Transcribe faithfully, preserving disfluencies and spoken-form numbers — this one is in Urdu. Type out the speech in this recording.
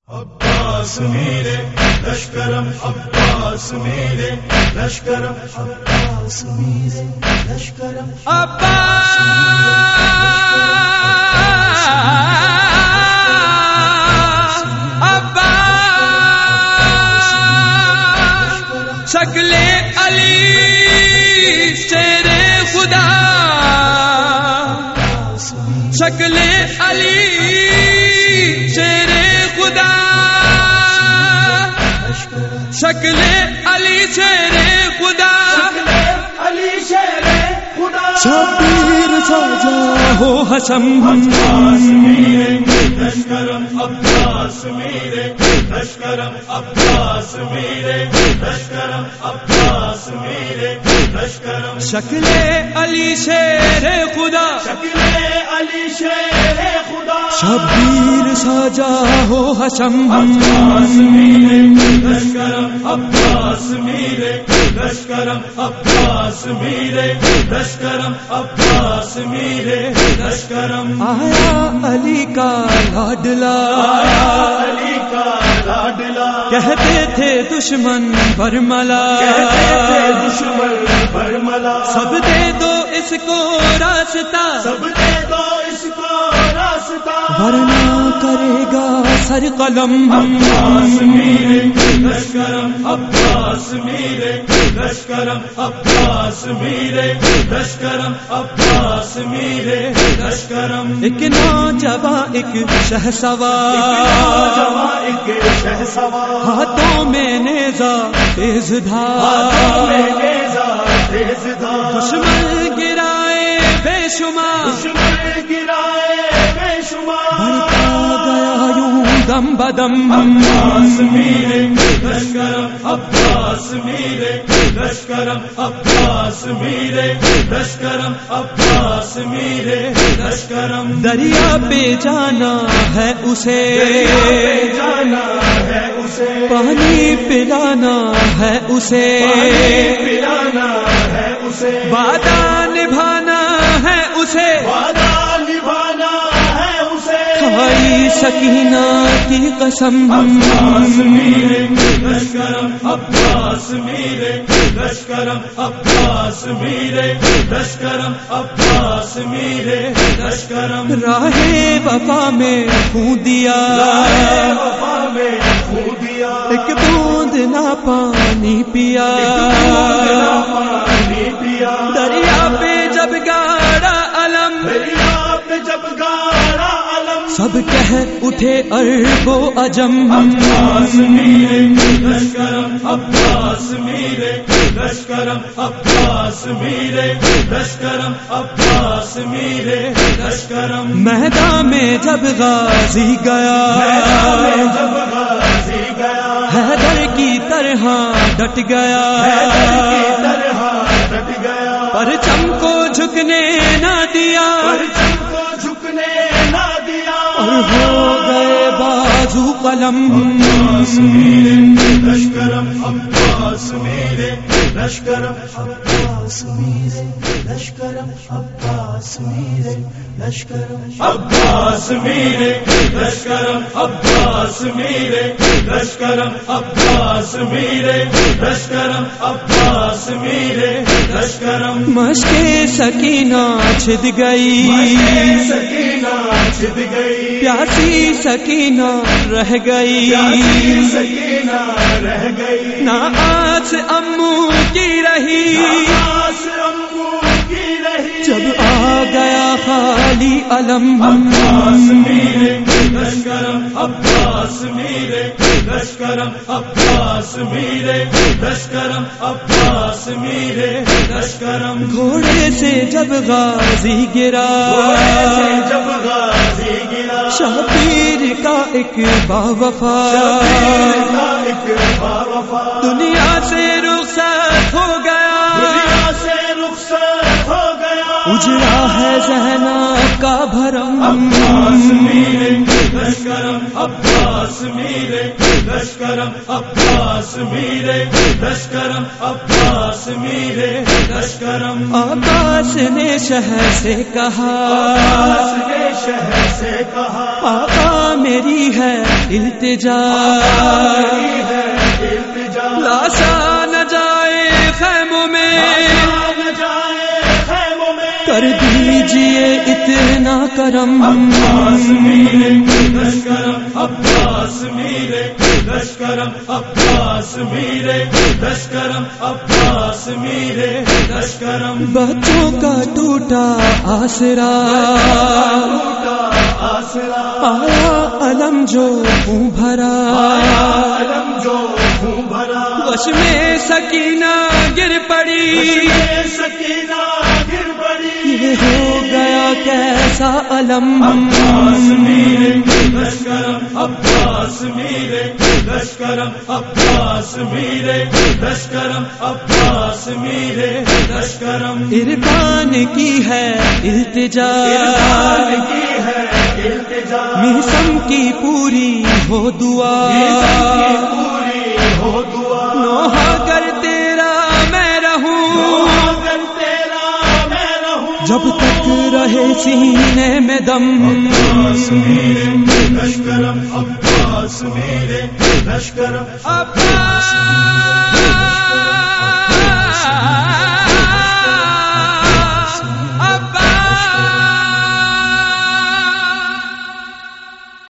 عباس میرے لشکرم عباس میرے لشکرم عباس میرے لشکرم عباس عباس شکل علی شیر خدا شکل علی شیر خدا شکل علی شیر خدا علی شیر خدا شبیر ساجا ہو حشم عباس میرے لشکرم عباس میرے لشکرم عباس میرے لشکرم عباس میرے لشکرم شکل علی شیر خدا شکل علی شیر خدا شبیر ساجا ہو حشم عباس میرے لشکرم عباس میرے لشکرم عباس میرے لشکرم عباس میرے لشکرم آیا علی کا لاڈلا علی کا لاڈلا کہتے تھے دشمن برملا کہتے تھے دشمن برملا سب دے دو اس کو راستہ سب دے دو اس کو راستہ ورنہ کرے گا سر قلم عباس میرے لشکرم عباس میرے لشکرم عباس میرے لشکرم عباس میرے لشکرم ایک نوجواں ایک شہسوار جوان ایک شہسوار ہاتھوں میں نیزا تیز دھار ہاتھوں میں نیزا تیز دھار دشمن گرائے بے شمار دشمن گرائے بے شمار بڑھتا گیا یوں دم بدم عباس میرے لشکرم عباس میرے لشکرم عباس میرے لشکرم عباس میرے لشکرم دریا پہ جانا ہے اسے جانا ہے اسے پانی پلانا ہے اسے پلانا ہے اسے وعدہ نبھانا ہے اسے وعدہ نبھانا ہے اسے کھائی سکینہ کی قسم عباس میرے لشکرم عباس میرے لشکرم عباس میرے لشکرم عباس میرے لشکرم راہ وفا میں خون دیا وفا میں خون دیا ایک بوند نہ پانی پیا پانی پیا دریا پہ جب گاڑا علم دریا پہ جب گاڑا علم سب کہہ اٹھے عرب و عجم عباس میرے لشکرم عباس میرے لشکرم عباس میرے لشکرم عباس میرے لشکرم میدان میں جب غازی گیا جب غازی گیا حیدر کی طرح ڈٹ گیا طرح ڈٹ گیا پرچم کو جھکنے نہ دیا پرچم کو جھکنے نہ دیا اور ہو گئے بازو قلم عباس میرے لشکرم عباس میرے لشکرم عباس میرے لشکرم عباس میرے لشکرم عباس میرے لشکرم عباس میرے لشکرم عباس میرے لشکرم عباس میرے لشکرم مشق سکینہ چھد گئی سکینہ چھد گئی پیاسی سکینہ رہ گئی سکینہ رہ گئی نہ آس امو کی رہی آس امو کی رہی جب آ گیا خالی علم عباس میرے لشکرم عباس میرے لشکرم عباس میرے لشکرم عباس میرے لشکرم گھوڑے سے جب غازی گرا جب غازی گرا شبیر کا ایک باوفا ایک باوفا دنیا سے رخصت ہو گیا دنیا سے رخصت ہو گیا اجڑا ہے ذہن کا بھرم عباس میرے لشکرم عباس میرے لشکرم عباس میرے لشکرم عباس میرے لشکرم عباس نے شہر سے کہا عباس نے شہر سے کہا آقا میری ہے التجا میری ہے التجا لاشا نہ جائے خیموں میں نہ جائے خیموں میں کر دیجئے اتنا کرم عباس میرے لشکرم عباس میرے لشکرم عباس میرے لشکرم عباس میرے لشکرم بچوں کا ٹوٹا آسرا ٹوٹا آسرا آیا علم جو خون بھرا علم جو خون بھرا وش میں سکینہ گر پڑی سکینہ گر پڑی یہ ہو گیا کیسا علم عباس میرے لشکرم عباس میرے لشکرم عباس میرے لشکرم عباس میرے لشکرم عرفان کی ہے التجا عرفان کی ہے التجا میسم کی پوری ہو دعا پوری ہو دعا نوحہ کر تیرا میں رہوں اگر تیرا میں رہوں جب تک رہے سینے میں دم عباس میرے لشکرم عباس میرے لشکرم عباس